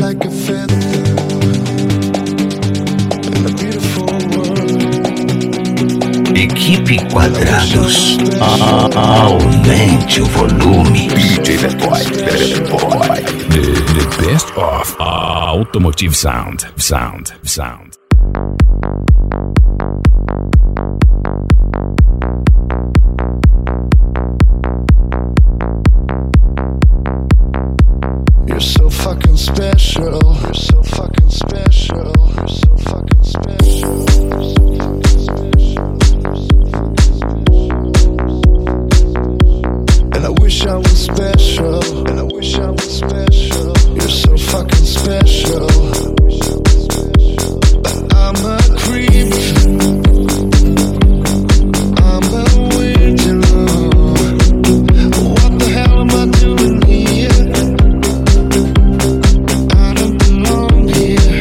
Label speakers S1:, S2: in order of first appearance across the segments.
S1: like a feather in a beautiful world.
S2: Equipe Quadrados, aumente o volume.
S3: DJ The Boy. The best of automotive sound.
S1: You're so fucking special. You're so fucking special. You're so fucking special. And I wish I was special. And I wish I was special. You're so fucking special. But I'm a creep. I'm a weirdo. What the hell am I doing here? I don't belong here.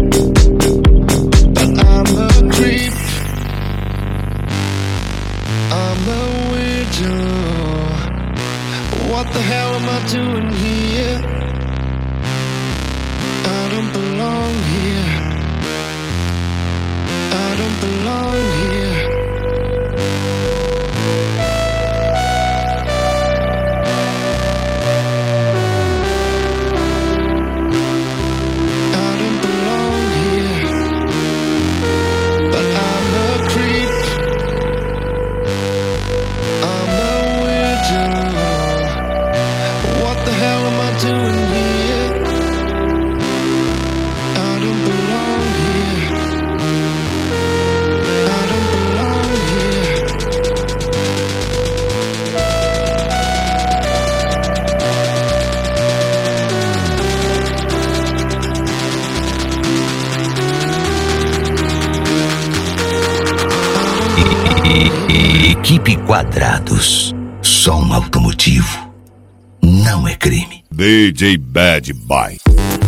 S1: But I'm a creep. I'm a weirdo. What the hell am I doing here? I don't belong here. I don't belong here. I don't belong here. But I'm a creep. I'm a weirdo. What the hell am I doing here? I don't belong here. I don't belong here.
S2: Equipe Quadrados, som automotivo não é crime.
S4: DJ Bad Boy.